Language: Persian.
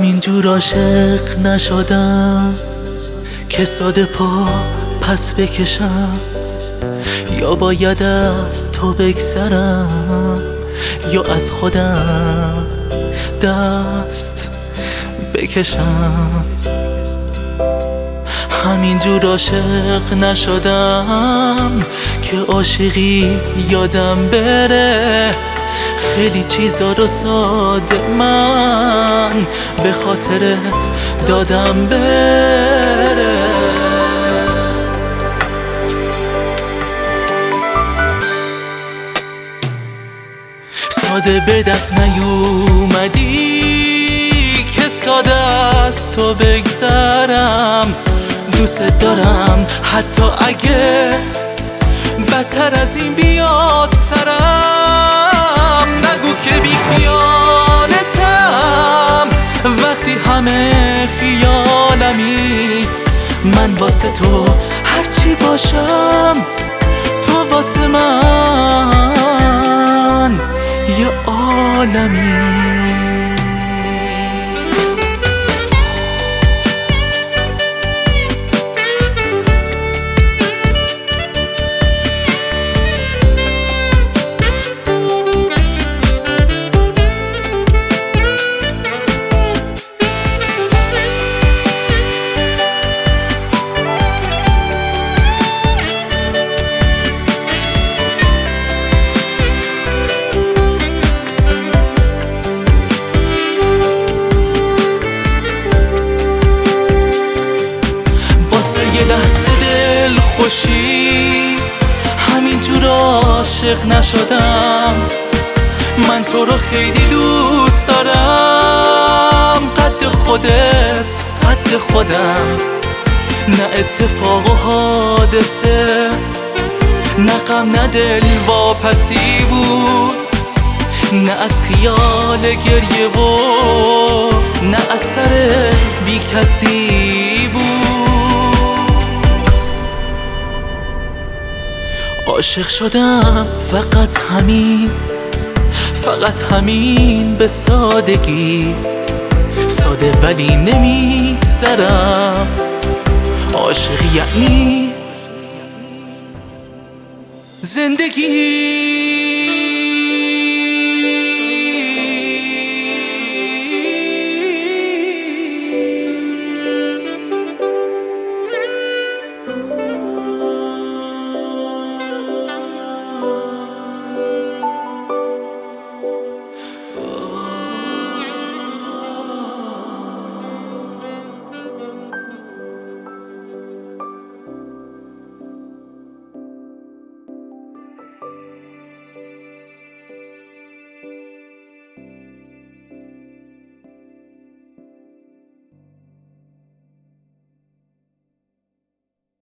همینجور عاشق نشدم که ساده پا پس بکشم، یا باید از تو بگذرم یا از خودم دست بکشم. همینجور عاشق نشدم که عاشقی یادم بره، خیلی چیزا رو ساده من به خاطرت دادم بره. ساده به دست نیومدی که ساده از تو بگذرم، دوست دارم حتی اگه بدتر از این بیاد سرم. نگو که بی خیالتم وقتی همه خیالمی، من واسه تو هرچی باشم تو واسه من یه عالمی. دست دل خوشی همینجور عاشق نشدم، من تو رو خیلی دوست دارم، قد خودت قد خودم، نه اتفاق و حادثه، نه غم نه دل واپسی بود، نه از خیال گریه و نه از سر بی کسی بود. عاشق شدم فقط همین به سادگی، ساده ولی نمیگذرم. عاشق یعنی زندگی.